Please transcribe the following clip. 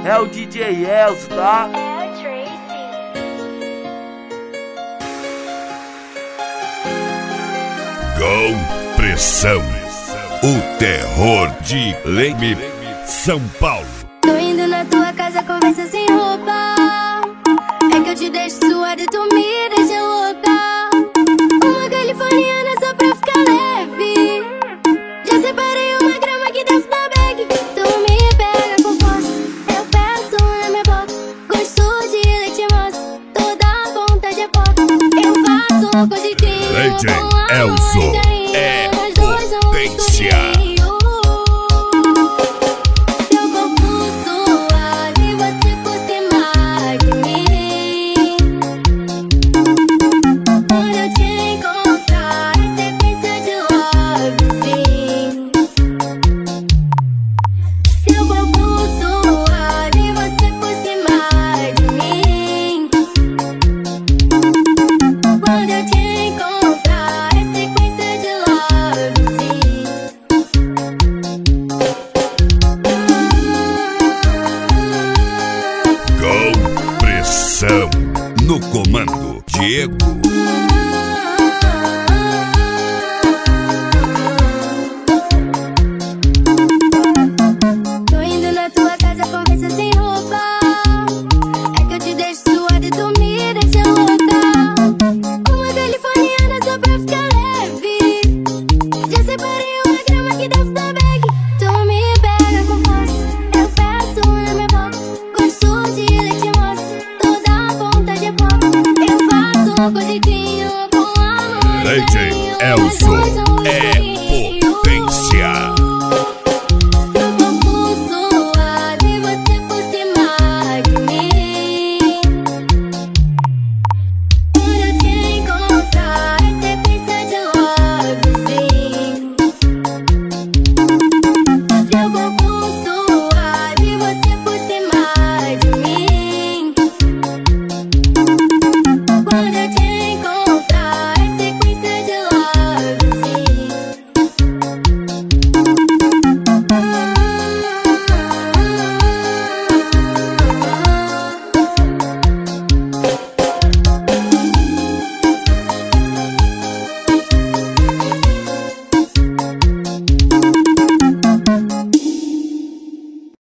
é o DJ Elzo, tá? Com pressão, o terror de Leme, São Paulo. Tô indo na tua casa, conversa sem roupa. É que eu te deixo suada e tu me deixa louca. Uma californiana só pra ficar leve. Já separei uma grama aqui dentro da bag. Tu me pega com força, eu peço na minha boca. Gosto de leite moça, toda vontade é pouco. Eu faço com jeitinho, DJ com Elzo amor e carinho. é Nós dois vamos potência. descobrir. Seu corpo suave, você por cima de mim. Quando eu te encontrar, é sequência de love, sim. Seu corpo suave, você por cima de mim. Quando eu te encontrar, é sequência de love, sim. Com pressão, no comando, Diego. Tô indo na tua casa, conversa sem roupa. É que eu te deixo suada e tu me deixa louca. Uma californiana só pra ficar leve. Já separei uma grama aqui dentro da bag. Tu me pega com força, eu peço na minha boca. Gosto de leite moça, toda vontade é pouco. Eu faço com jeitinho, com amor e DJ carinho. Elzo